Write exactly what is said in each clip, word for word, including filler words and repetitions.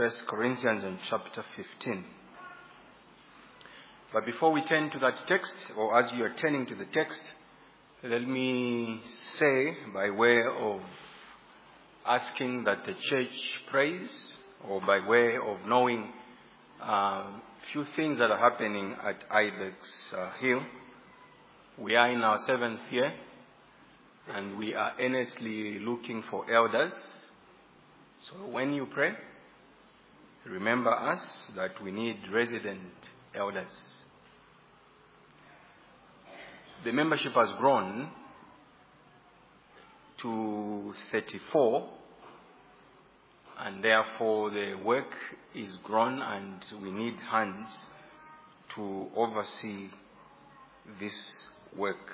First Corinthians in chapter fifteen. But before we turn to that text, or as you are turning to the text, let me say, by way of asking that the church prays, or by way of knowing a uh, few things that are happening at Ibex uh, Hill. We are in our seventh year, and we are earnestly looking for elders. So when you pray, remember us that we need resident elders. The membership has grown to thirty-four, and therefore the work is grown and we need hands to oversee this work.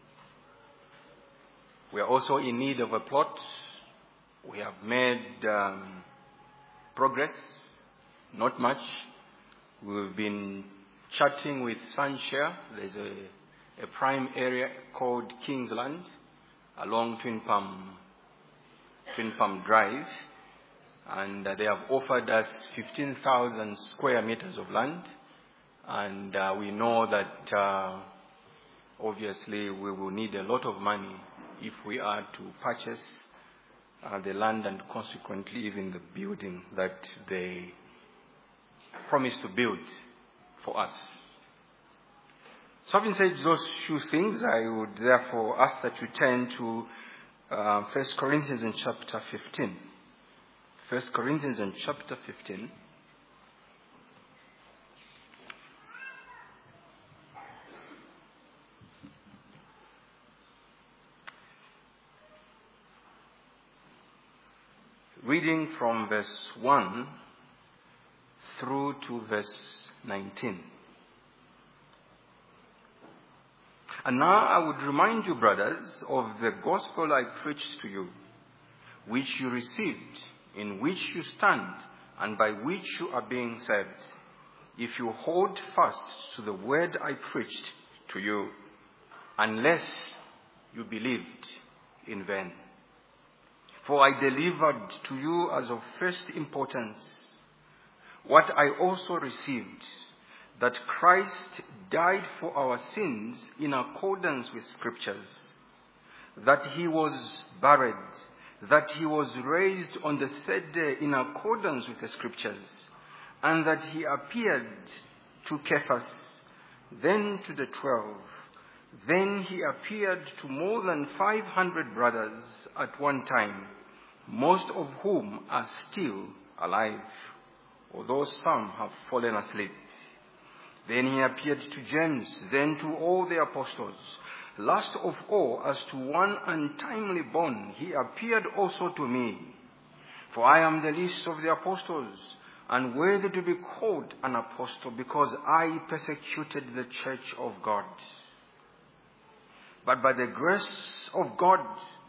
We are also in need of a plot. We have made um, progress, not much. We've been chatting with Sunshare. There's a a prime area called Kingsland along Twin Palm, Twin Palm Drive, and uh, they have offered us fifteen thousand square meters of land, and uh, we know that uh, obviously we will need a lot of money if we are to purchase uh, the land and consequently even the building that they promised to build for us. So having said those few things, I would therefore ask that you turn to uh, First Corinthians in chapter fifteen. First Corinthians in chapter fifteen. Reading from verse one through to verse nineteen. And now I would remind you, brothers, of the gospel I preached to you, which you received, in which you stand, and by which you are being saved, if you hold fast to the word I preached to you, unless you believed in vain. For I delivered to you as of first importance what I also received, that Christ died for our sins in accordance with Scriptures, that he was buried, that he was raised on the third day in accordance with the Scriptures, and that he appeared to Cephas, then to the twelve. Then he appeared to more than five hundred brothers at one time, most of whom are still alive, although some have fallen asleep. Then he appeared to James, then to all the apostles. Last of all, as to one untimely born, he appeared also to me. For I am the least of the apostles, and worthy to be called an apostle, because I persecuted the church of God. But by the grace of God,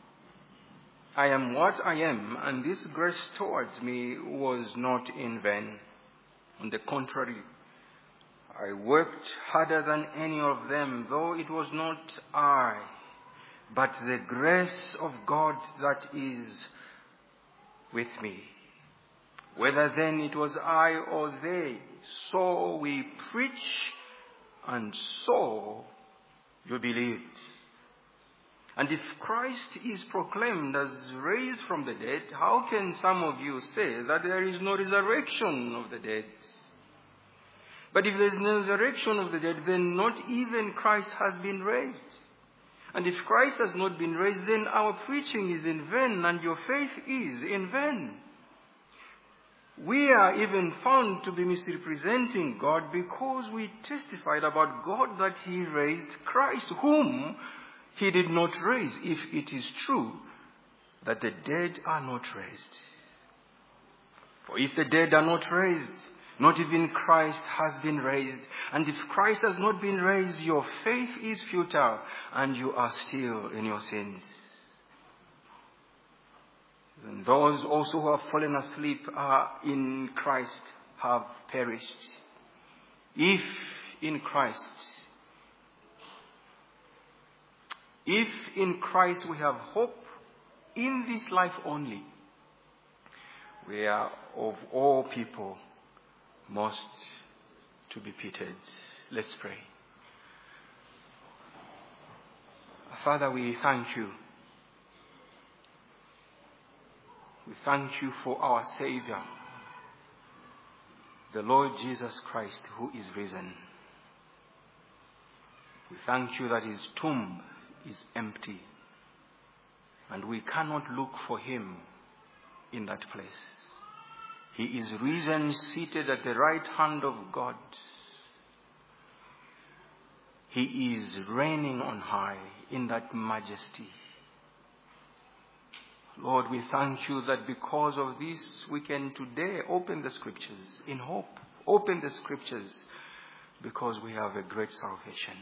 I am what I am, and this grace towards me was not in vain. On the contrary, I worked harder than any of them, though it was not I, but the grace of God that is with me. Whether then it was I or they, so we preach, and so you believed. And if Christ is proclaimed as raised from the dead, how can some of you say that there is no resurrection of the dead? But if there is no resurrection of the dead, then not even Christ has been raised. And if Christ has not been raised, then our preaching is in vain, and your faith is in vain. We are even found to be misrepresenting God, because we testified about God that he raised Christ, whom he did not raise, if it is true that the dead are not raised. For if the dead are not raised, not even Christ has been raised. And if Christ has not been raised, your faith is futile, and you are still in your sins. And those also who have fallen asleep are in Christ have perished. If in Christ, if in Christ we have hope in this life only, we are of all people most to be pitied. Let's pray. Father, we thank you. We thank you for our Savior, the Lord Jesus Christ, who is risen. We thank you that his tomb is empty, and we cannot look for him in that place. He is risen, seated at the right hand of God. He is reigning on high in that majesty. Lord, we thank you that because of this, we can today open the scriptures in hope. Open the scriptures because we have a great salvation.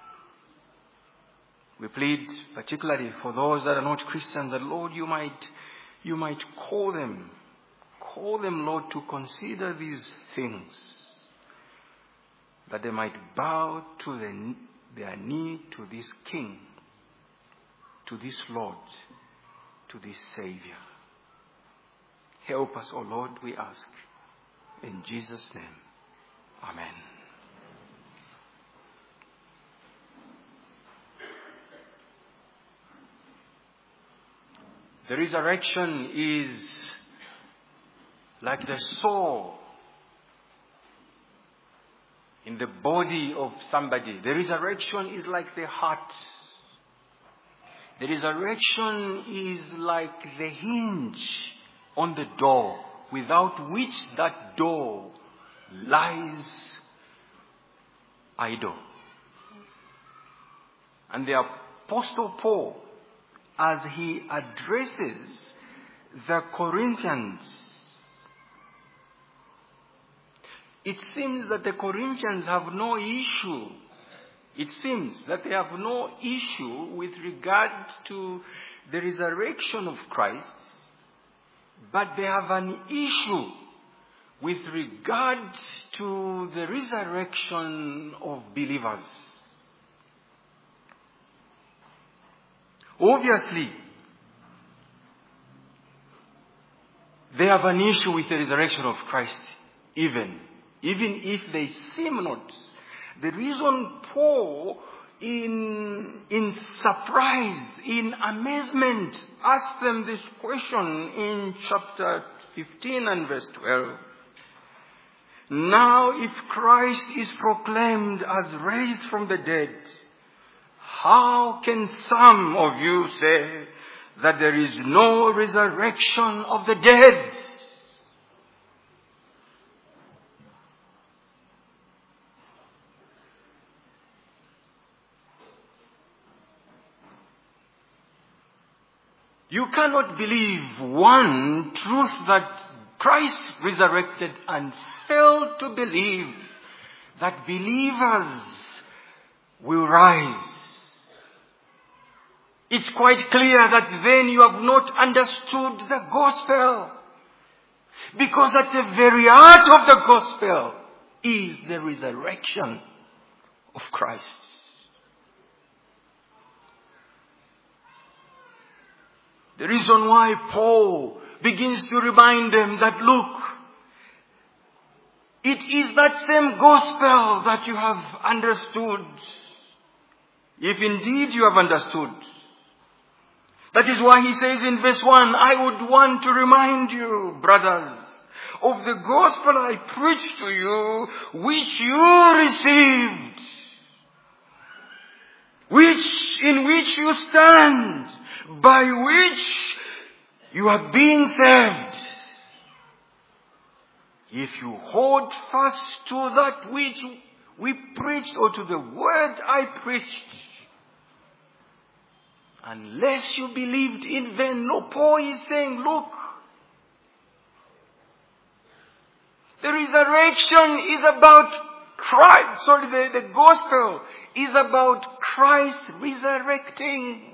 We plead particularly for those that are not Christians, that Lord, you might, you might call them, call them, Lord, to consider these things, that they might bow to the, their knee to this King, to this Lord, to this Savior. Help us, O Lord, we ask. In Jesus' name, amen. The resurrection is like the soul in the body of somebody. The resurrection is like the heart. The resurrection is like the hinge on the door, without which that door lies idle. And the Apostle Paul, as he addresses the Corinthians, it seems that the Corinthians have no issue. It seems that they have no issue with regard to the resurrection of Christ, but they have an issue with regard to the resurrection of believers. Obviously, they have an issue with the resurrection of Christ, even, even if they seem not. The reason Paul, in, in surprise, in amazement, asked them this question in chapter fifteen and verse twelve. Now, if Christ is proclaimed as raised from the dead, how can some of you say that there is no resurrection of the dead? You cannot believe one truth, that Christ resurrected, and fail to believe that believers will rise. It's quite clear that then you have not understood the gospel. Because at the very heart of the gospel is the resurrection of Christ. The reason why Paul begins to remind them that, look, it is that same gospel that you have understood. If indeed you have understood. That is why he says in verse one, I would want to remind you, brothers, of the gospel I preached to you, which you received, which, in which you stand, by which you are being saved, if you hold fast to that which we preached, or to the word I preached. Unless you believed in vain. No, Paul is saying, look, the resurrection is about Christ. Sorry, the, the gospel is about Christ resurrecting.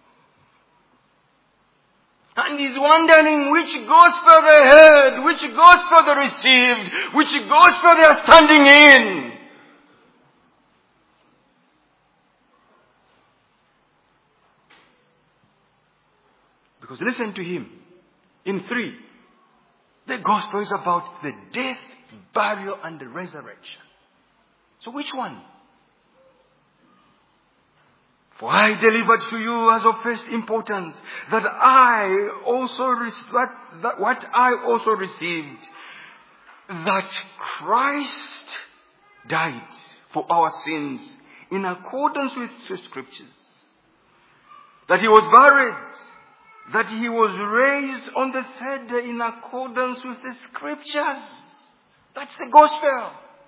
And he's wondering which gospel they heard, which gospel they received, which gospel they are standing in. Because listen to him. In three, The gospel is about the death, burial, and the resurrection. So which one? For I delivered to you as of first importance that I also re- that, that what I also received, that Christ died for our sins in accordance with the Scriptures, that he was buried, that he was raised on the third day in accordance with the Scriptures. That's the gospel.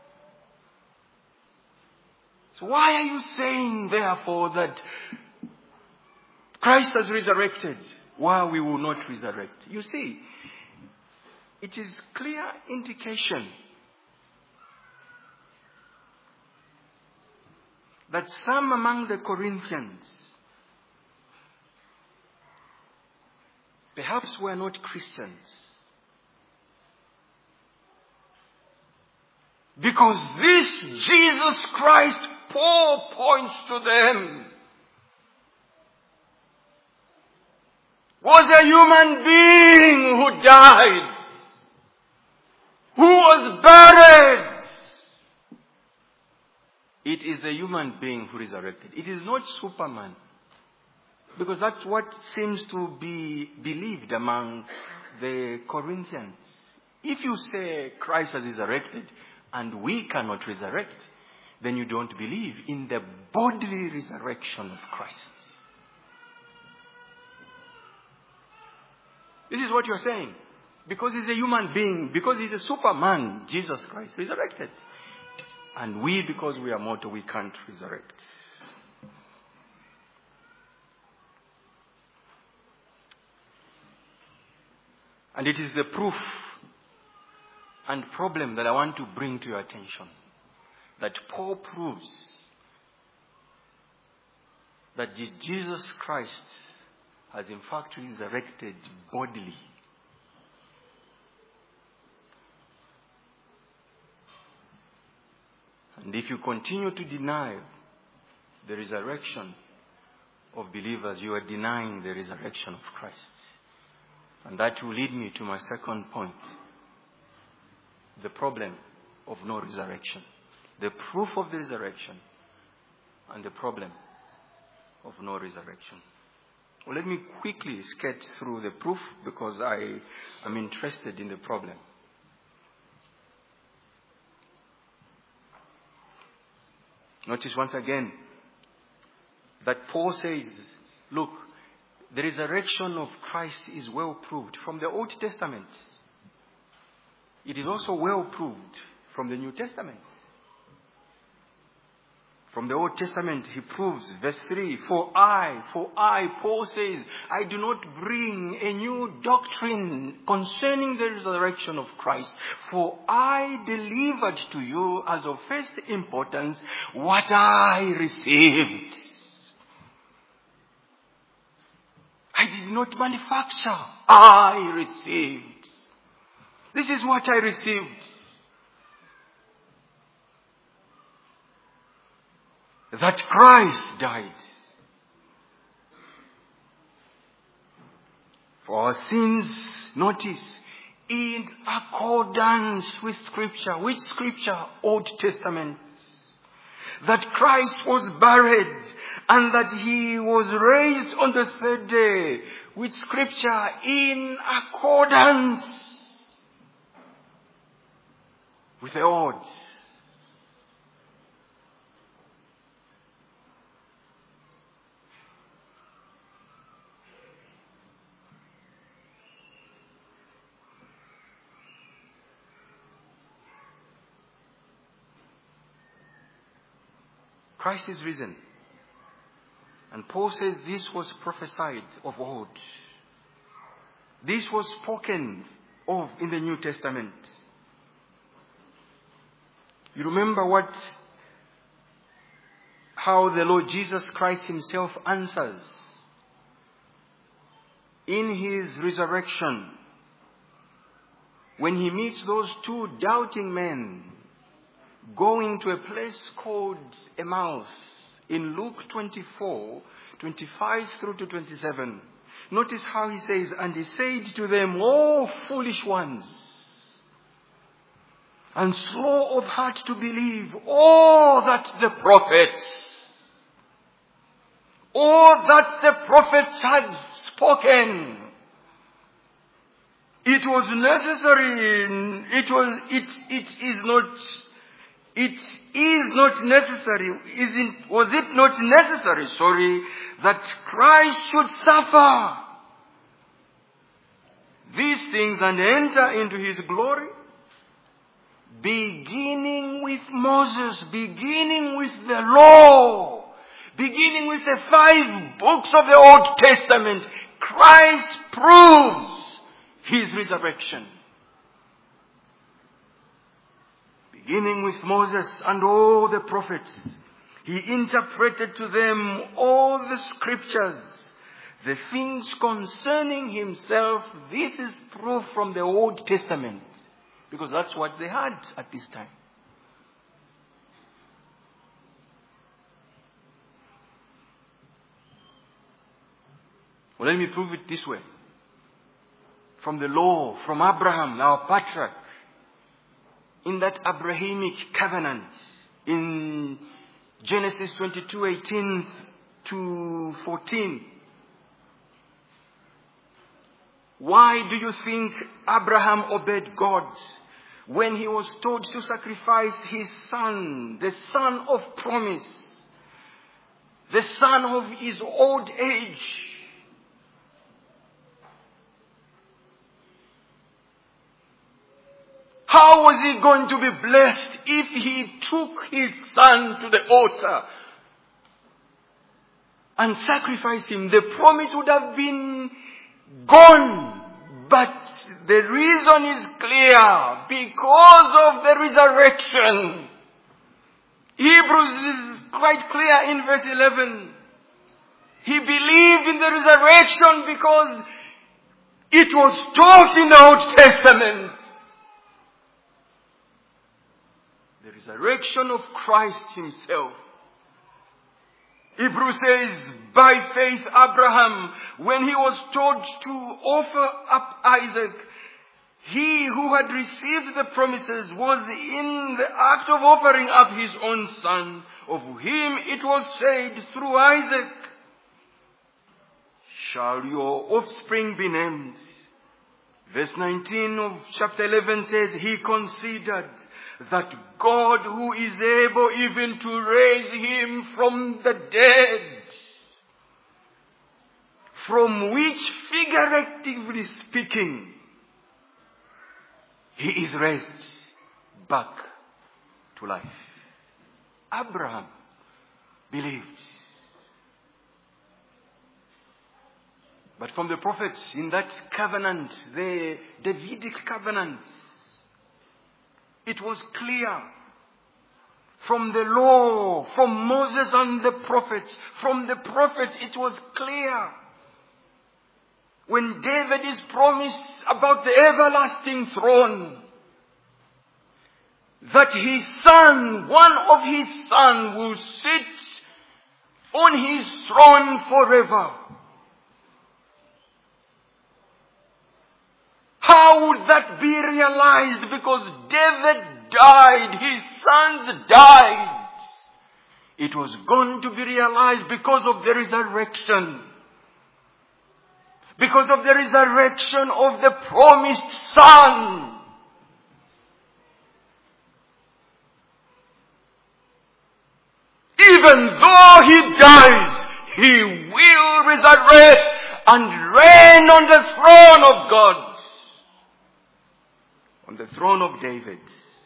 So why are you saying, therefore, that Christ has resurrected while we will not resurrect? You see, it is clear indication that some among the Corinthians perhaps were not Christians. Because this Jesus Christ, Paul points to them, was a human being who died, who was buried. It is the human being who resurrected. It is not Superman. Because that's what seems to be believed among the Corinthians. If you say Christ has resurrected and we cannot resurrect, then you don't believe in the bodily resurrection of Christ. This is what you're saying. Because he's a human being, because he's a Superman, Jesus Christ resurrected. And we, because we are mortal, we can't resurrect. And it is the proof and problem that I want to bring to your attention. That Paul proves that Jesus Christ has in fact resurrected bodily. And if you continue to deny the resurrection of believers, you are denying the resurrection of Christ. And that will lead me to my second point. The problem of no resurrection. The proof of the resurrection and the problem of no resurrection. Well, let me quickly sketch through the proof because I am interested in the problem. Notice once again that Paul says, look, the resurrection of Christ is well proved from the Old Testament. It is also well proved from the New Testament. From the Old Testament, he proves, verse three, For I, for I, Paul says, I do not bring a new doctrine concerning the resurrection of Christ. For I delivered to you as of first importance what I received. I did not manufacture. I received. This is what I received. That Christ died for our sins, notice, in accordance with Scripture. Which Scripture? Old Testament. That Christ was buried and that he was raised on the third day. With Scripture, in accordance with the old. Christ is risen. And Paul says this was prophesied of old. This was spoken of in the New Testament. You remember what, how the Lord Jesus Christ himself answers in his resurrection when he meets those two doubting men going to a place called Emmaus in Luke twenty-four, twenty-five through to twenty-seven. Notice how he says, and he said to them, O foolish ones, and slow of heart to believe all that the prophets, all that the prophets had spoken. It was necessary, it was, it, it is not, it is not necessary, isn't, was it not necessary, sorry, that Christ should suffer these things and enter into his glory? Beginning with Moses, beginning with the law, beginning with the five books of the Old Testament, Christ proves his resurrection. Beginning with Moses and all the prophets, he interpreted to them all the scriptures, the things concerning himself. This is proof from the Old Testament, because that's what they had at this time. Well, let me prove it this way. From the law, from Abraham, our patriarch, in that Abrahamic covenant, in Genesis twenty-two, eighteen to fourteen. Why do you think Abraham obeyed God when he was told to sacrifice his son, the son of promise, the son of his old age? How was he going to be blessed if he took his son to the altar and sacrificed him? The promise would have been gone. But the reason is clear. Because of the resurrection. Hebrews is quite clear in verse eleven. He believed in the resurrection because it was taught in the Old Testament. The resurrection of Christ himself. Hebrews says, by faith Abraham, when he was told to offer up Isaac, he who had received the promises was in the act of offering up his own son. Of him it was said, through Isaac shall your offspring be named. Verse nineteen of chapter eleven says, he considered that God, who is able even to raise him from the dead, from which, figuratively speaking, he is raised back to life. Abraham believed. But from the prophets in that covenant, the Davidic covenant, it was clear. From the law, from Moses and the prophets, from the prophets it was clear. When David is promised about the everlasting throne, that his son, one of his sons, will sit on his throne forever. How would that be realized? Because David died, his sons died. It was going to be realized because of the resurrection. Because of the resurrection of the promised son. Even though he dies, he will resurrect and reign on the throne of God. On the throne of David.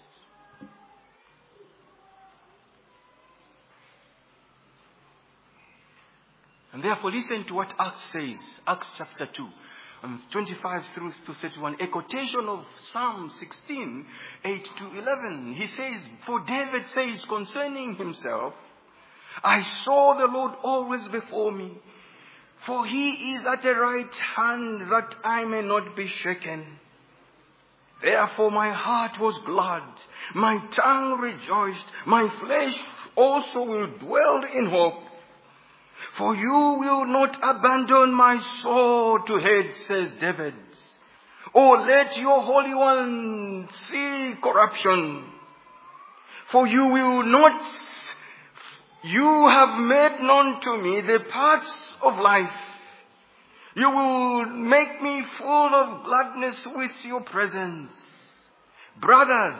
And therefore listen to what Acts says. Acts chapter two. Um, twenty-five through to thirty-one. A quotation of Psalm sixteen, eight to eleven. He says, for David says concerning himself, I saw the Lord always before me. For he is at the right hand that I may not be shaken. Therefore my heart was glad, my tongue rejoiced, my flesh also will dwell in hope. For you will not abandon my soul to hate, says David. Oh, let your Holy One see corruption. For you will not, you have made known to me the paths of life. You will make me full of gladness with your presence. Brothers,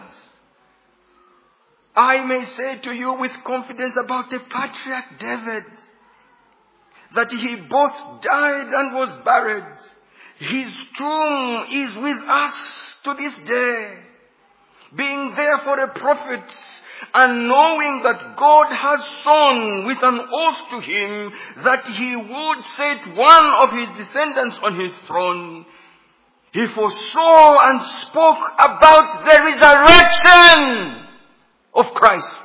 I may say to you with confidence about the patriarch David, that he both died and was buried. His tomb is with us to this day. Being therefore a prophet, and knowing that God has sworn with an oath to him that he would set one of his descendants on his throne, he foresaw and spoke about the resurrection of Christ,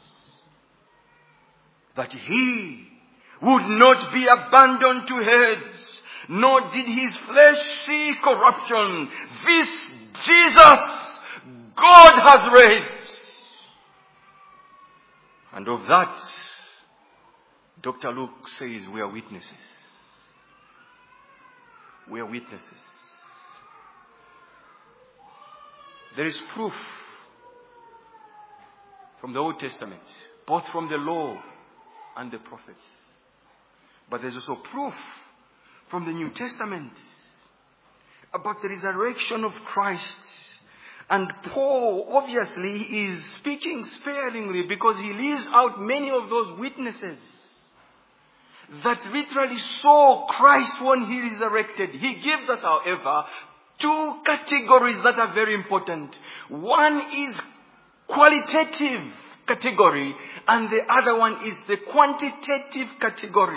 that he would not be abandoned to Hades, nor did his flesh see corruption. This Jesus God has raised. And of that, Doctor Luke says we are witnesses. We are witnesses. There is proof from the Old Testament, both from the law and the prophets. But there's also proof from the New Testament about the resurrection of Christ. And Paul obviously is speaking sparingly because he leaves out many of those witnesses that literally saw Christ when he resurrected. He gives us, however, two categories that are very important. One is qualitative category and the other one is the quantitative category.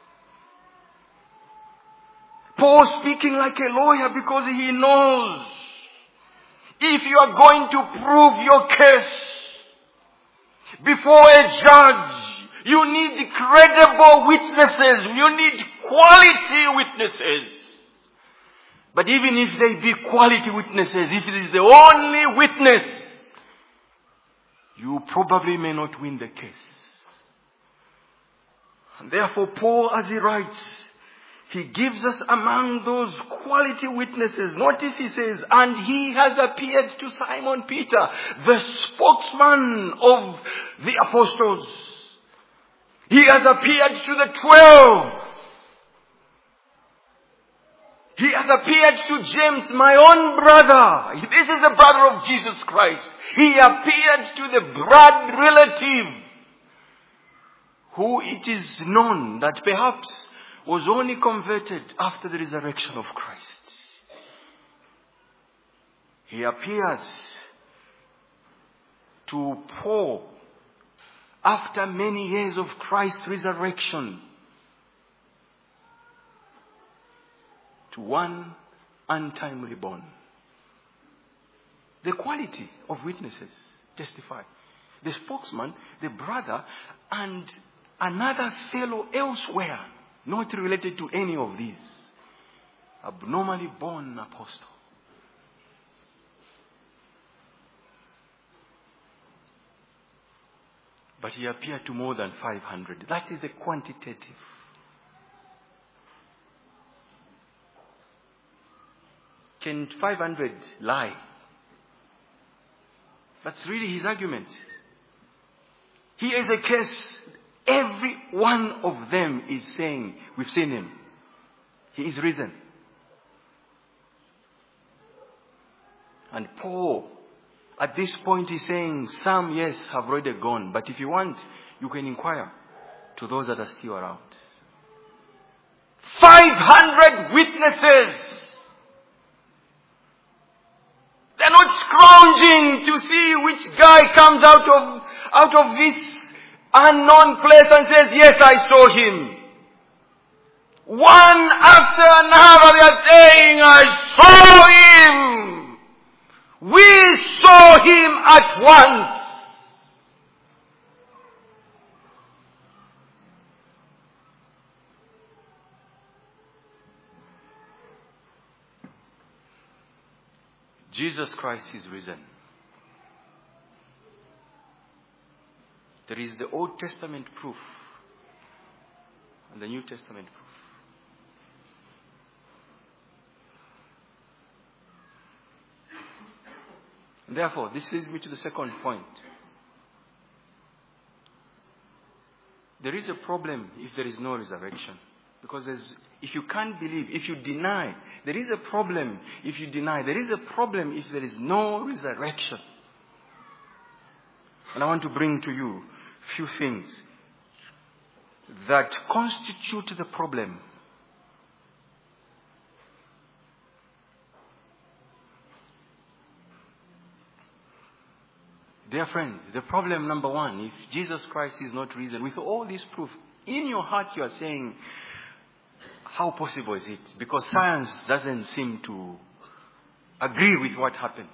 Paul speaking like a lawyer because he knows if you are going to prove your case before a judge, you need credible witnesses. You need quality witnesses. But even if they be quality witnesses, if it is the only witness, you probably may not win the case. And therefore, Paul, as he writes, he gives us among those quality witnesses. Notice he says, and he has appeared to Simon Peter, the spokesman of the apostles. He has appeared to the twelve. He has appeared to James, my own brother. This is the brother of Jesus Christ. He appeared to the blood relative, who it is known that perhaps was only converted after the resurrection of Christ. He appears to Paul after many years of Christ's resurrection, to one untimely born. The quality of witnesses testify. The spokesman, the brother, and another fellow elsewhere, not related to any of these, abnormally born apostle. But he appeared to more than five hundred. That is the quantitative. Can five hundred lie? That's really his argument. Here is a case. Every one of them is saying, we've seen him. He is risen. And Paul, at this point, is saying, some, yes, have already gone. But if you want, you can inquire to those that are still around. five hundred witnesses. They're not scrounging to see which guy comes out of, out of this unknown place and says, yes, I saw him. One after another they are saying, I saw him. We saw him at once. Jesus Christ is risen. There is the Old Testament proof and the New Testament proof. Therefore, this leads me to the second point. There is a problem if there is no resurrection. Because there's, if you can't believe, if you deny, there is a problem if you deny. There is a problem if there is no resurrection. And I want to bring to you a few things that constitute the problem. Dear friend, the problem number one, if Jesus Christ is not risen, with all this proof, in your heart you are saying, how possible is it? Because science doesn't seem to agree with what happened.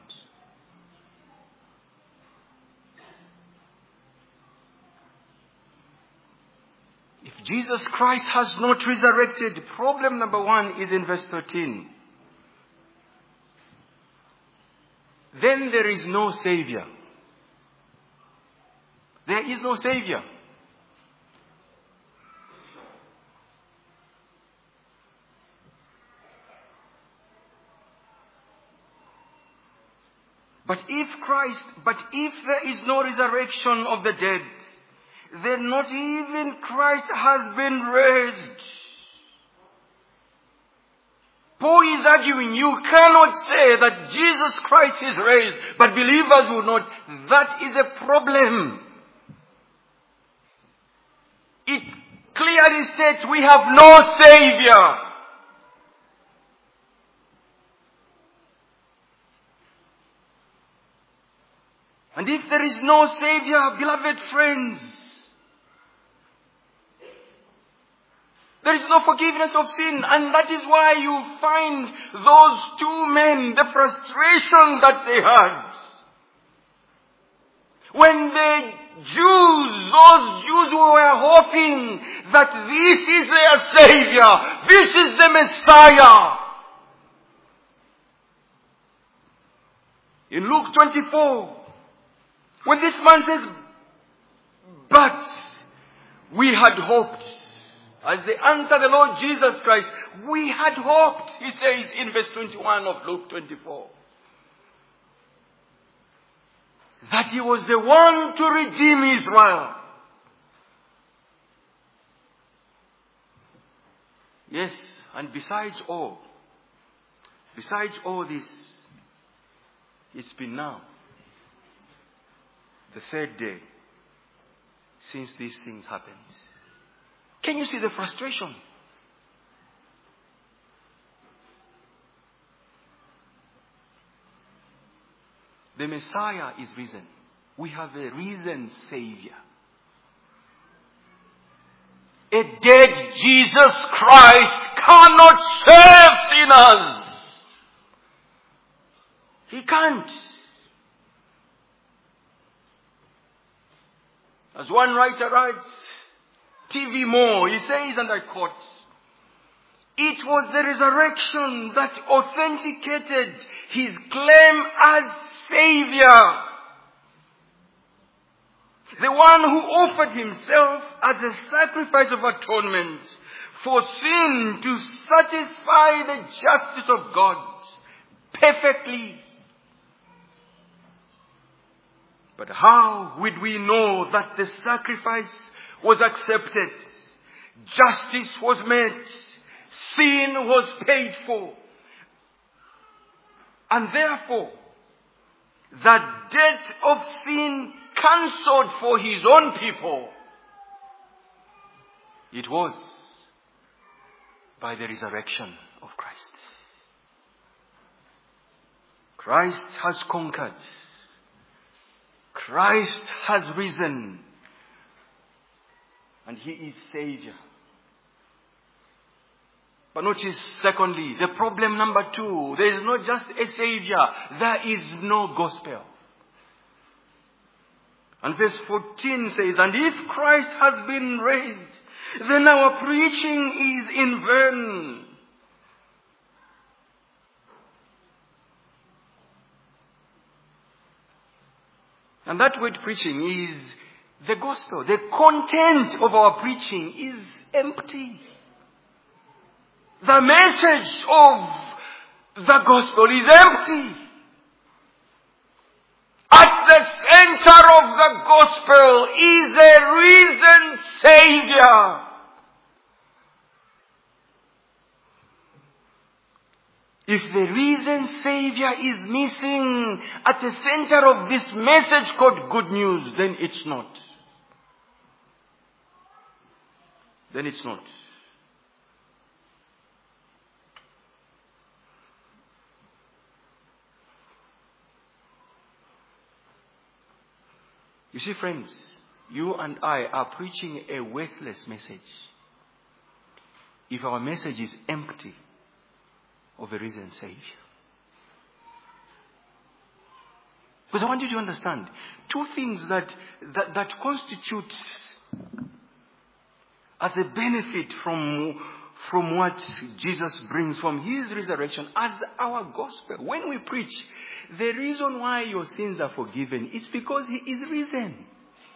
If Jesus Christ has not resurrected, problem number one is in verse thirteen. Then there is no Savior. There is no Savior. But if Christ, but if there is no resurrection of the dead, then not even Christ has been raised. Paul is arguing, you cannot say that Jesus Christ is raised, but believers will not. That is a problem. It clearly states we have no Savior. And if there is no Savior, beloved friends, there is no forgiveness of sin. And that is why you find those two men, the frustration that they had. When the Jews, those Jews who were hoping that this is their Savior, this is the Messiah. In Luke twenty-four, when this man says, but we had hoped, as they answer the Lord Jesus Christ, we had hoped, he says in verse twenty-one of Luke twenty-four, that he was the one to redeem Israel. Yes, and besides all, besides all this, it's been now the third day since these things happened. Can you see the frustration? The Messiah is risen. We have a risen Savior. A dead Jesus Christ cannot save sinners. He can't. As one writer writes, T V Moore, he says, and I quote, it was the resurrection that authenticated his claim as Savior. The one who offered himself as a sacrifice of atonement for sin to satisfy the justice of God perfectly. But how would we know that the sacrifice was accepted, justice was met, sin was paid for, and therefore the debt of sin cancelled for his own people? It was by the resurrection of Christ. Christ has conquered. Christ has risen. And he is Savior. But notice, secondly, the problem number two, there is not just a Savior, there is no gospel. And verse fourteen says, and if Christ has been raised, then our preaching is in vain. And that word preaching is the gospel. The content of our preaching is empty. The message of the gospel is empty. At the center of the gospel is a risen Savior. If the risen Savior is missing at the center of this message called good news, then it's not. Then it's not. You see, friends, you and I are preaching a worthless message if our message is empty of a risen Savior. Because I want you to understand two things that, that, that constitute as a benefit from, from what Jesus brings from His resurrection as our gospel. When we preach, the reason why your sins are forgiven is because He is risen.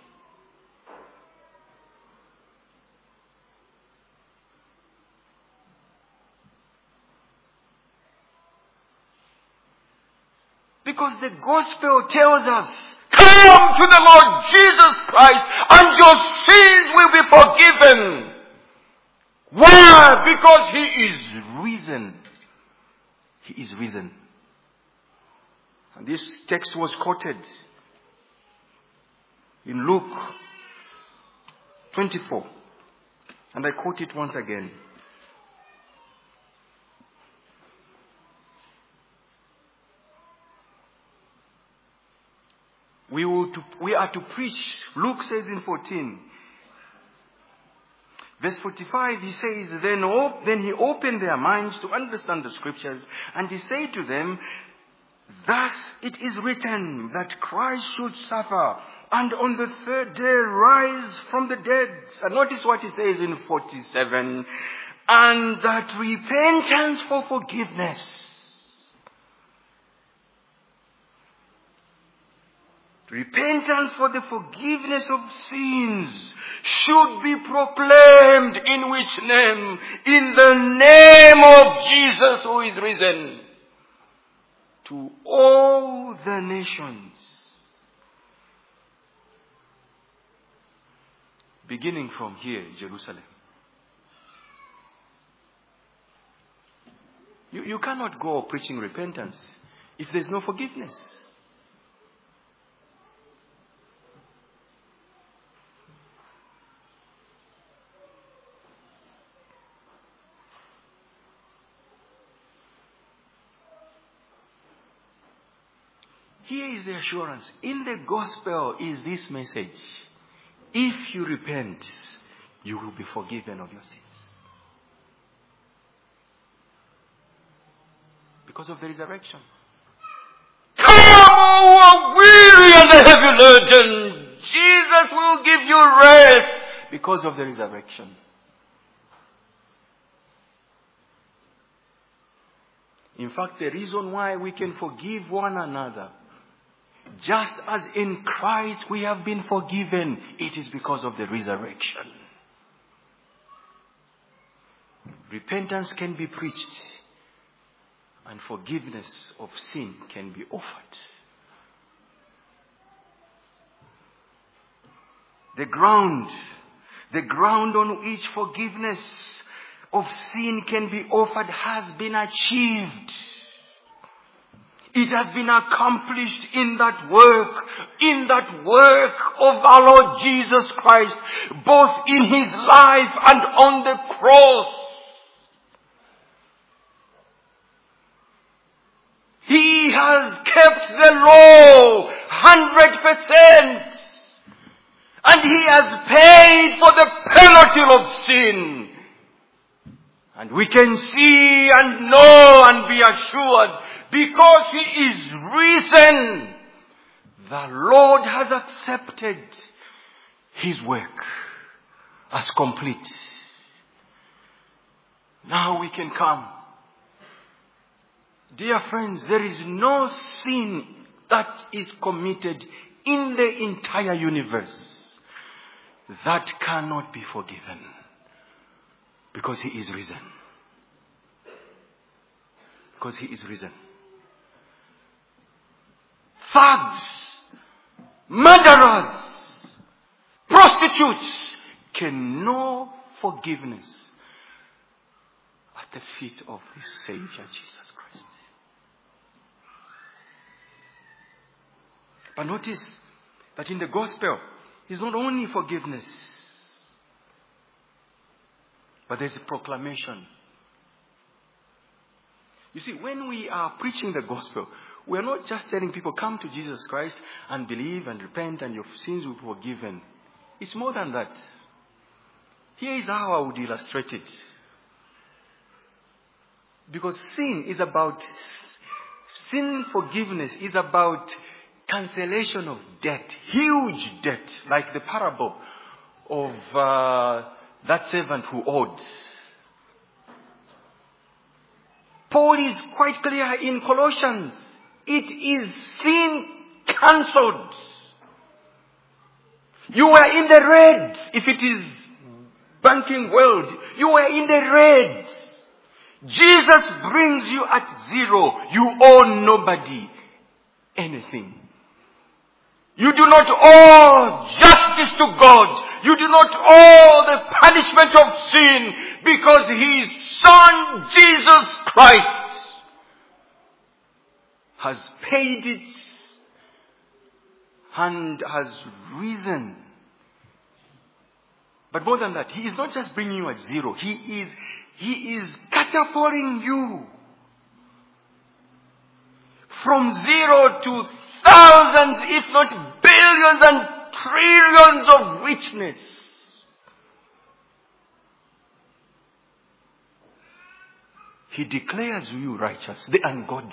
Because the gospel tells us, come to the Lord Jesus Christ and your sins will be forgiven. Why? Because He is risen. He is risen. And this text was quoted in Luke twenty-four. And I quote it once again. We, will to, we are to preach, Luke says in fourteen. Verse forty-five, he says, then, op- then he opened their minds to understand the scriptures, and he said to them, thus it is written that Christ should suffer, and on the third day rise from the dead. And notice what he says in forty-seven, and that repentance for forgiveness Repentance for the forgiveness of sins should be proclaimed in which name? In the name of Jesus who is risen. To all the nations. Beginning from here, Jerusalem. You, you cannot go preaching repentance if there's no forgiveness. Here is the assurance. In the gospel is this message. If you repent, you will be forgiven of your sins. Because of the resurrection. Come, who are weary and heavy laden. Jesus will give you rest. Because of the resurrection. In fact, the reason why we can forgive one another, just as in Christ we have been forgiven, it is because of the resurrection. Repentance can be preached and forgiveness of sin can be offered. The ground, the ground on which forgiveness of sin can be offered has been achieved. It has been accomplished in that work, in that work of our Lord Jesus Christ, both in His life and on the cross. He has kept the law one hundred percent. And He has paid for the penalty of sin. And we can see and know and be assured, because He is risen, the Lord has accepted His work as complete. Now we can come. Dear friends, there is no sin that is committed in the entire universe that cannot be forgiven. Because He is risen. Because He is risen. Thugs murderers, prostitutes can know forgiveness at the feet of the Savior Jesus Christ. But notice that in the gospel, it's not only forgiveness, but there's a proclamation. You see, when we are preaching the gospel, we are not just telling people, come to Jesus Christ and believe and repent and your sins will be forgiven. It's more than that. Here is how I would illustrate it. Because sin is about, sin forgiveness is about cancellation of debt, huge debt, like the parable of uh, that servant who owed. Paul is quite clear in Colossians. It is sin cancelled. You were in the red. If it is banking world, you were in the red. Jesus brings you at zero. You owe nobody anything. You do not owe justice to God. You do not owe the punishment of sin because His Son, Jesus Christ, has paid it and has risen. But more than that, He is not just bringing you at zero. He is, He is catapulting you from zero to thousands, if not billions and trillions of richness. He declares you righteous, the ungodly.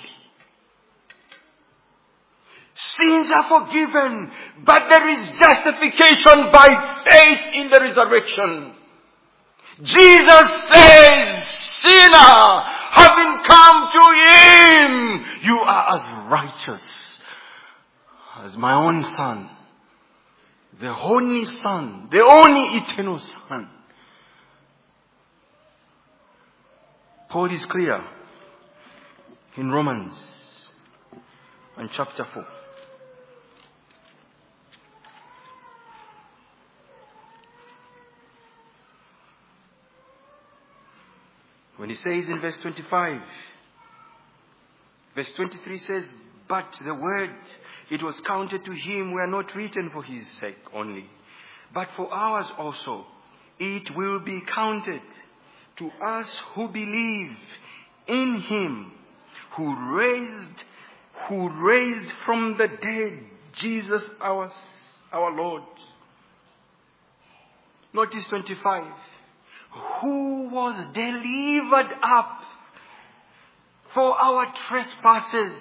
Sins are forgiven, but there is justification by faith in the resurrection. Jesus says, sinner, having come to Him, you are as righteous as my own Son, the only Son, the only eternal Son. Paul is clear in Romans and chapter four. When he says in verse twenty-five, verse twenty-three says, but the word, it was counted to him, were not written for his sake only, but for ours also. It will be counted to us who believe in Him, who raised, who raised from the dead Jesus our, our Lord. Notice twenty-five. Who was delivered up for our trespasses.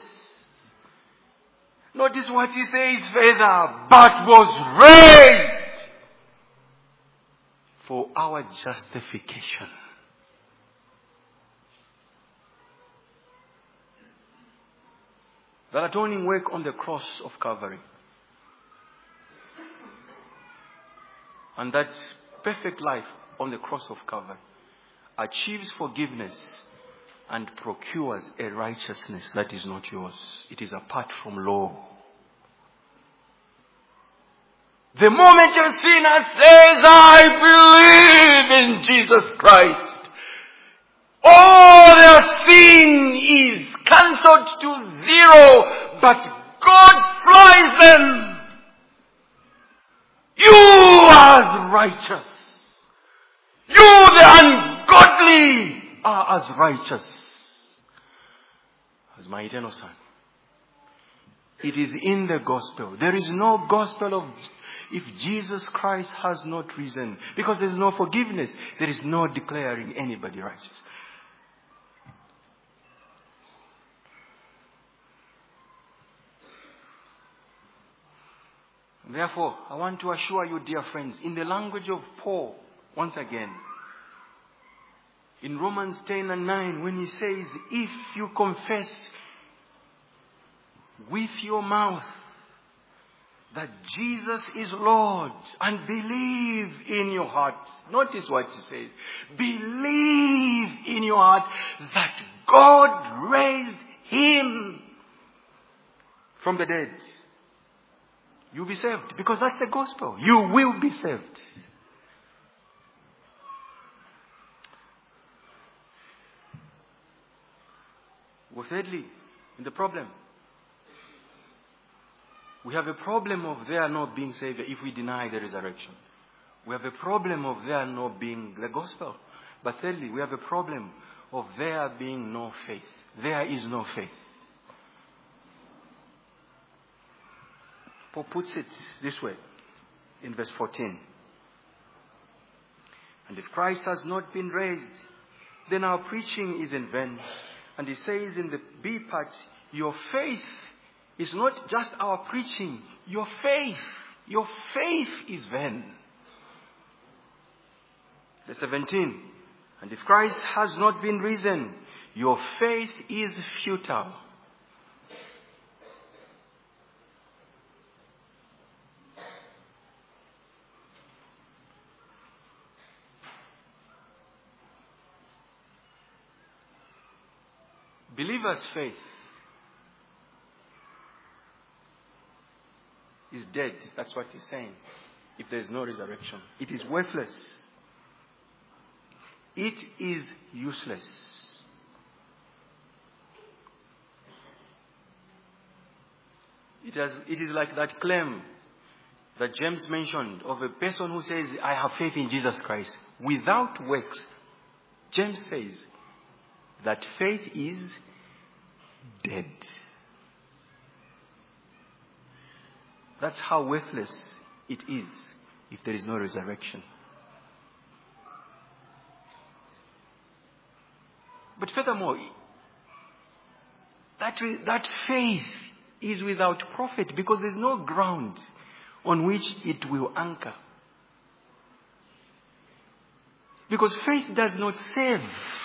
Notice what he says further, but was raised for our justification. That atoning work on the cross of Calvary. And that perfect life on the cross of Calvary achieves forgiveness and procures a righteousness that is not yours. It is apart from law. The moment a sinner says, I believe in Jesus Christ, all their sin is cancelled to zero, but God flies them. You are righteous. You, the ungodly, are as righteous as my eternal Son. It is in the gospel. There is no gospel of if Jesus Christ has not risen. Because there is no forgiveness. There is no declaring anybody righteous. Therefore, I want to assure you, dear friends, in the language of Paul, once again, in Romans ten and nine, when he says, if you confess with your mouth that Jesus is Lord and believe in your heart, notice what he says, believe in your heart that God raised him from the dead, You'll be saved. Because that's the gospel. You will be saved. Well, thirdly, in the problem, we have a problem of there not being saved if we deny the resurrection. We have a problem of there not being the gospel. But thirdly, we have a problem of there being no faith. There is no faith. Paul puts it this way in verse fourteen. And if Christ has not been raised, then our preaching is in vain. And he says in the B part, your faith is not just our preaching. Your faith, your faith is vain. Verse seventeen. And if Christ has not been risen, your faith is futile. Believer's faith is dead. That's what he's saying. If there is no resurrection, it is worthless. It is useless. It, has, it is like that claim that James mentioned of a person who says, I have faith in Jesus Christ. Without works, James says that faith is dead. That's how worthless it is if there is no resurrection. But furthermore, that, that faith is without profit because there's no ground on which it will anchor. Because faith does not save.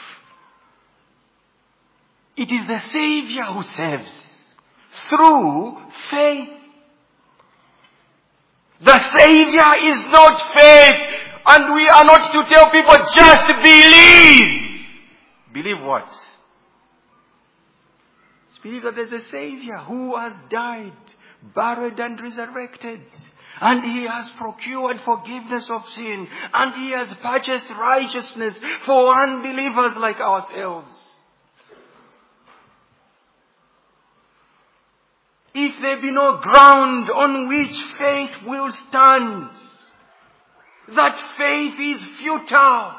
It is the Savior who saves through faith. The Savior is not faith, and we are not to tell people just believe. Believe what? It's believe that there's a Savior who has died, buried and resurrected. And He has procured forgiveness of sin. And He has purchased righteousness for unbelievers like ourselves. If there be no ground on which faith will stand, that faith is futile.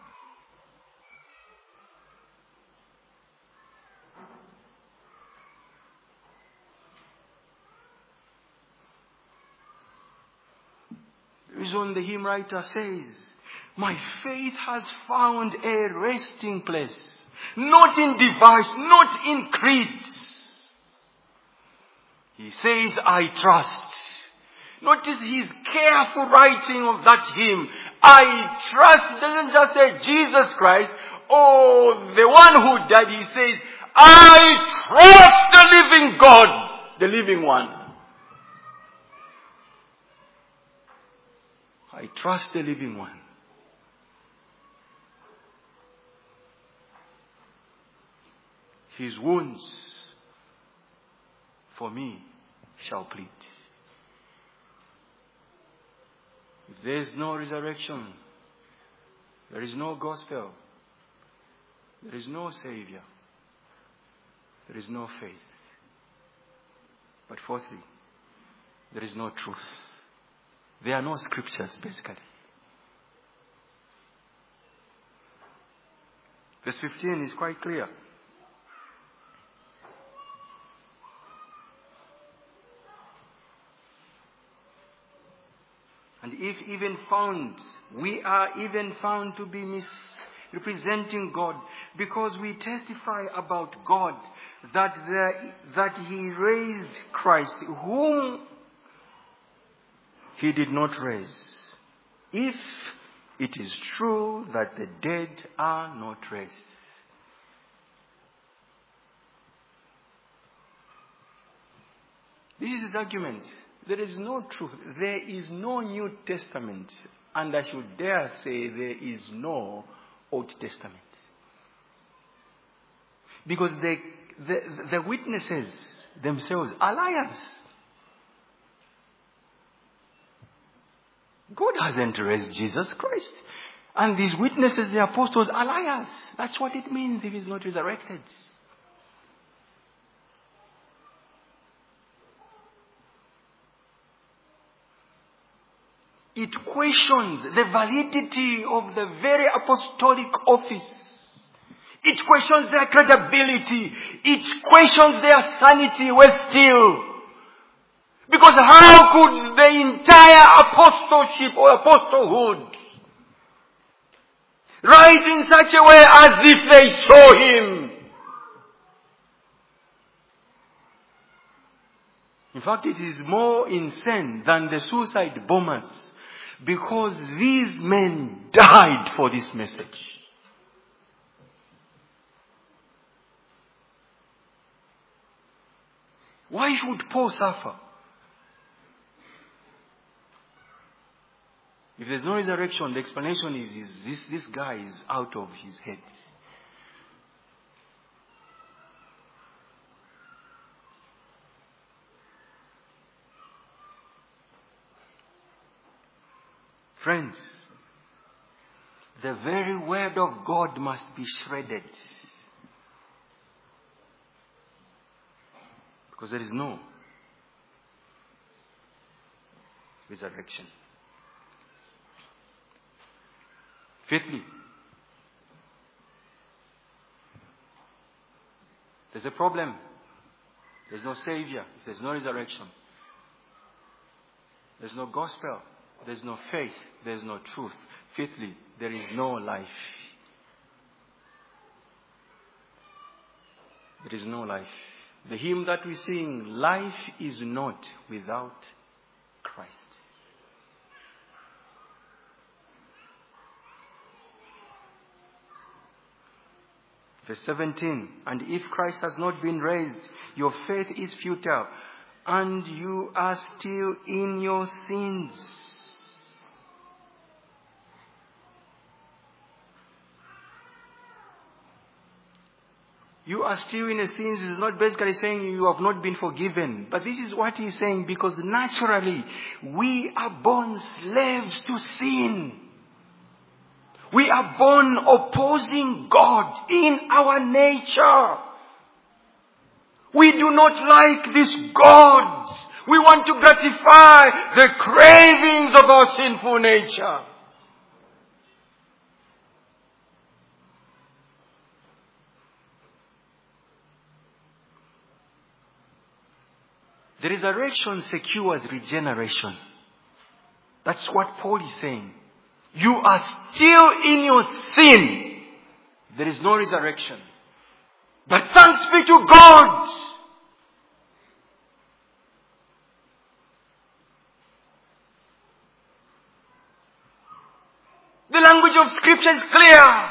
The reason the hymn writer says, my faith has found a resting place, not in device, not in creeds. He says, I trust. Notice his careful writing of that hymn. I trust. It doesn't just say Jesus Christ or the one who died. He says, I trust the living God, the living one. I trust the living one. His wounds for me shall plead. If there is no resurrection, there is no gospel, there is no Savior, there is no faith. But fourthly, there is no truth. There are no scriptures, basically. Verse fifteen is quite clear. And if even found, we are even found to be misrepresenting God, because we testify about God that the, that He raised Christ, whom He did not raise. If it is true that the dead are not raised. This is his argument. There is no truth. There is no New Testament. And I should dare say there is no Old Testament. Because the, the, the witnesses themselves are liars. God hasn't raised Jesus Christ. And these witnesses, the apostles, are liars. That's what it means if he's not resurrected. It questions the validity of the very apostolic office. It questions their credibility. It questions their sanity well still. Because how could the entire apostleship or apostlehood write in such a way as if they saw him? In fact, it is more insane than the suicide bombers, because these men died for this message. Why should Paul suffer? If there's no resurrection, the explanation is, is this, this guy is out of his head. Friends, the very word of God must be shredded. Because there is no resurrection. Fifthly, there's a problem. There's no Savior. There's no resurrection. There's no gospel. There's no faith. There's no truth. Fifthly, there is no life. There is no life. The hymn that we sing, life is not without Christ. Verse seventeen, and if Christ has not been raised, your faith is futile, and you are still in your sins. You are still in your sins is not basically saying you have not been forgiven. But this is what he's saying, because naturally we are born slaves to sin. We are born opposing God in our nature. We do not like this God. We want to gratify the cravings of our sinful nature. The resurrection secures regeneration. That's what Paul is saying. You are still in your sin. There is no resurrection. But thanks be to God. The language of Scripture is clear.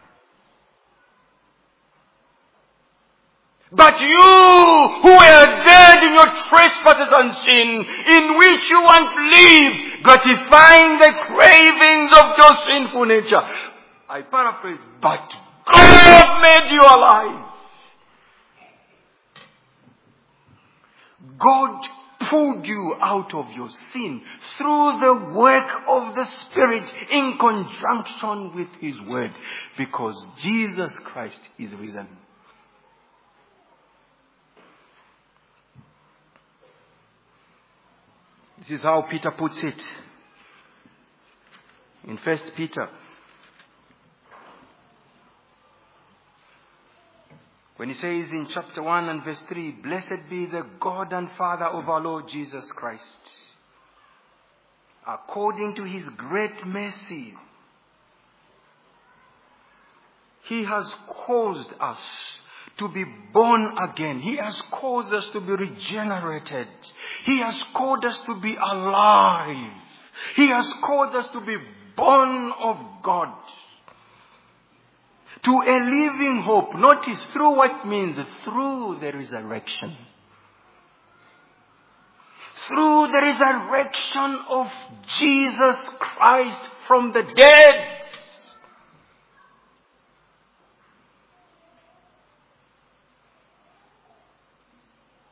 But you who were dead in your trespasses and sin, in which you once lived, gratifying the cravings of your sinful nature. I paraphrase, but God made you alive. God pulled you out of your sin through the work of the Spirit in conjunction with His Word, because Jesus Christ is risen. This is how Peter puts it in First Peter. When he says in chapter one and verse three, blessed be the God and Father of our Lord Jesus Christ. According to His great mercy, He has caused us to be born again. He has caused us to be regenerated. He has called us to be alive. He has called us to be born of God. To a living hope. Notice, through what means? Through the resurrection. Through the resurrection of Jesus Christ from the dead.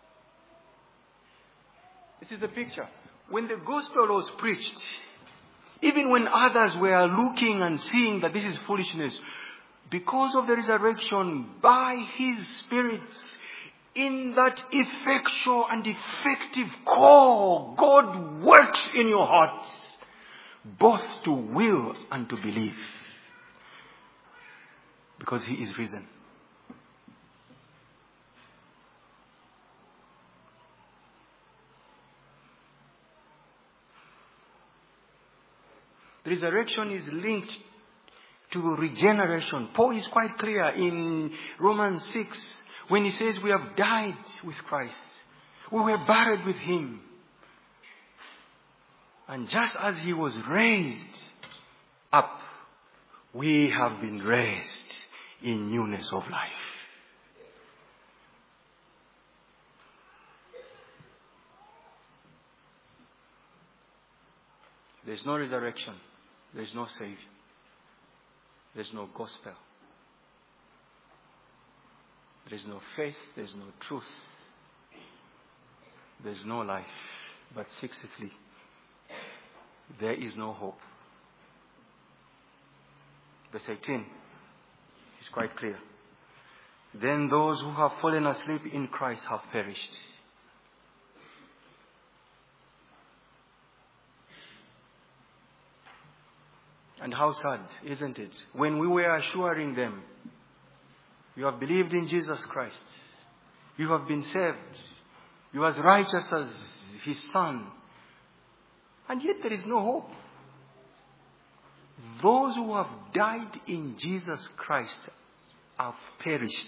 This is the picture. When the gospel was preached, Even when others were looking and seeing that this is foolishness, because of the resurrection, by His Spirit, in that effectual and effective call, God works in your heart, both to will and to believe. Because He is risen. The resurrection is linked to regeneration. Paul is quite clear in Romans six when he says we have died with Christ. We were buried with Him. And just as He was raised up, we have been raised in newness of life. There's no resurrection. There's no Savior. There's no gospel. There's no faith. There's no truth. There's no life. But sixthly, there is no hope. Verse eighteen is quite clear. Then those who have fallen asleep in Christ have perished. And how sad, isn't it? When we were assuring them, you have believed in Jesus Christ. You have been saved. You are as righteous as His Son. And yet there is no hope. Those who have died in Jesus Christ have perished.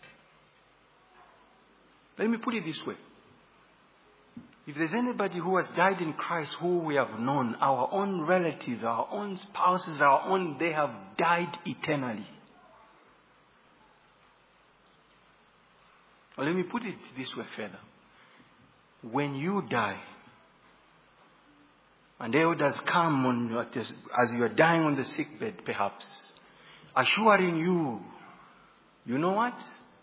Let me put it this way. If there's anybody who has died in Christ who we have known, our own relatives, our own spouses, our own, they have died eternally. Well, let me put it this way further. When you die, and elders come on your, as you are dying on the sickbed, perhaps, assuring you, you know what?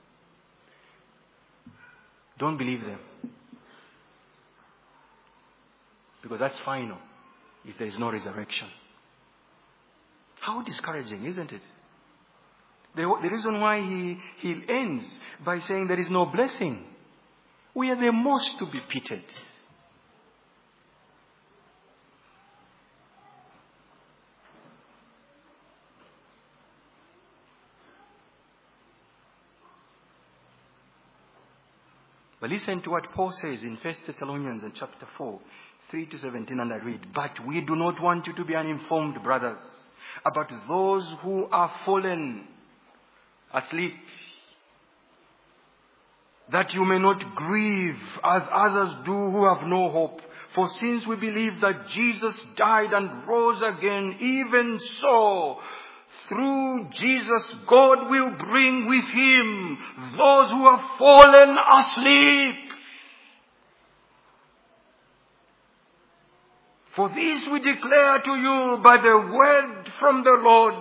Don't believe them. Because that's final if there is no resurrection. How discouraging, isn't it? The, the reason why he, he ends by saying there is no blessing. We are the most to be pitied. But listen to what Paul says in First Thessalonians in chapter four, three to seventeen, and I read, "But we do not want you to be uninformed, brothers, about those who are fallen asleep, that you may not grieve as others do who have no hope. For since we believe that Jesus died and rose again, even so, through Jesus, God will bring with Him those who have fallen asleep. For this we declare to you by the word from the Lord,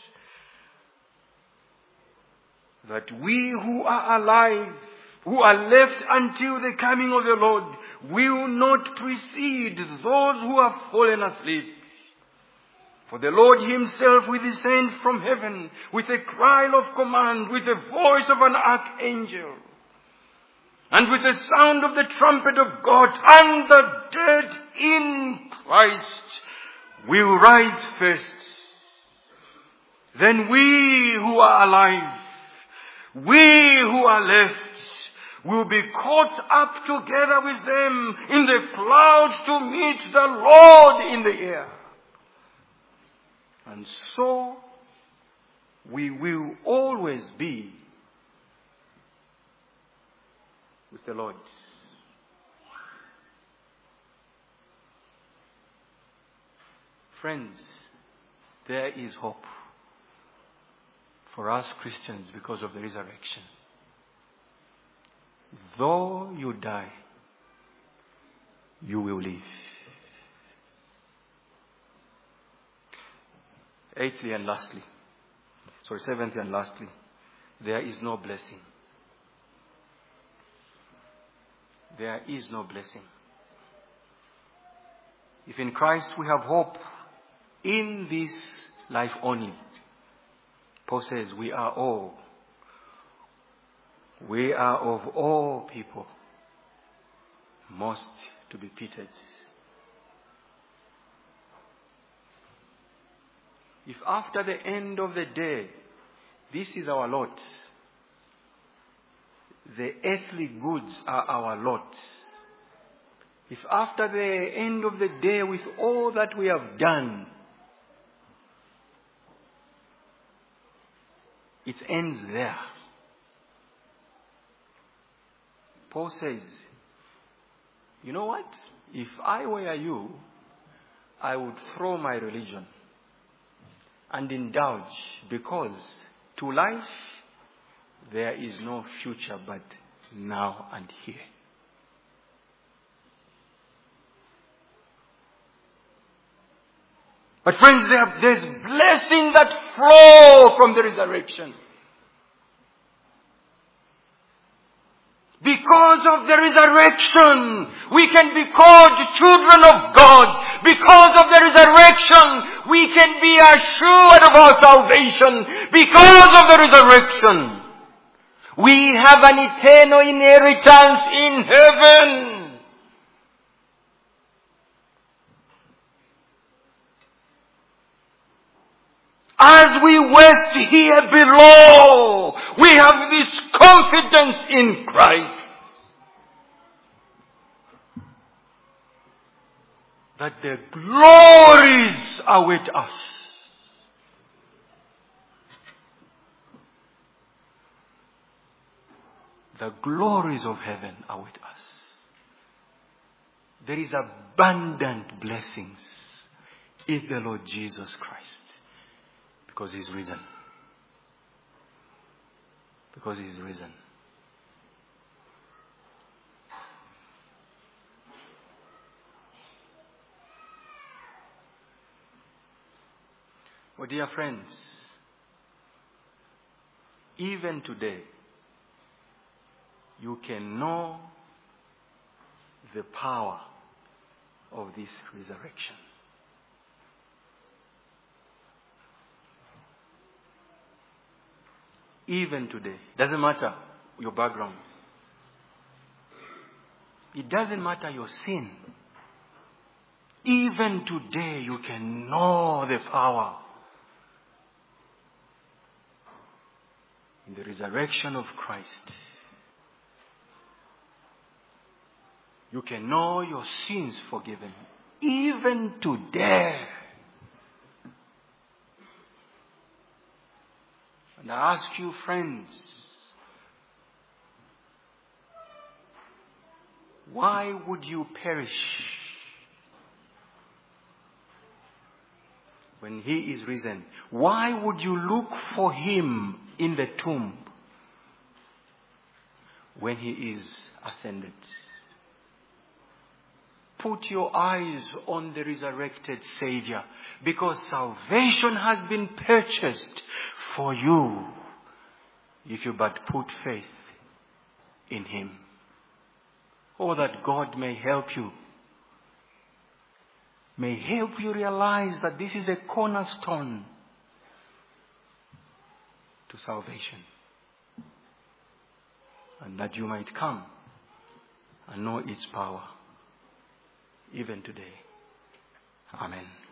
that we who are alive, who are left until the coming of the Lord, will not precede those who have fallen asleep. For the Lord Himself will descend from heaven with a cry of command, with the voice of an archangel, and with the sound of the trumpet of God, and the dead in Christ will rise first. Then we who are alive, we who are left, will be caught up together with them in the clouds to meet the Lord in the air. And so we will always be with the Lord. Friends, there is hope for us Christians because of the resurrection. Though you die, you will live. Eighthly and lastly, sorry, seventhly and lastly, there is no blessing. There is no blessing. If in Christ we have hope in this life only. Paul says we are all, we are of all people most to be pitied. If after the end of the day, this is our lot, the earthly goods are our lot. If after the end of the day, with all that we have done, it ends there. Paul says, you know what? If I were you, I would throw my religion and indulge, because to life there is no future but now and here. But friends, there, there's blessing that flow from the resurrection. Because of the resurrection, we can be called children of God. Because of the resurrection, we can be assured of our salvation. Because of the resurrection, we have an eternal inheritance in heaven. As we rest here below, we have this confidence in Christ that the glories await us. The glories of heaven await us. There is abundant blessings in the Lord Jesus Christ. Because He's risen. Because He's risen. Oh, dear friends, even today, you can know the power of this resurrection. Even today. Doesn't matter your background. It doesn't matter your sin. Even today you can know the power in the resurrection of Christ. You can know your sins forgiven. Even today. And I ask you, friends, why would you perish when He is risen? Why would you look for Him in the tomb when He is ascended? Put your eyes on the resurrected Savior, because salvation has been purchased for you if you but put faith in Him. Oh, that God may help you. May help you realize that this is a cornerstone to salvation. And that you might come and know its power even today. Amen.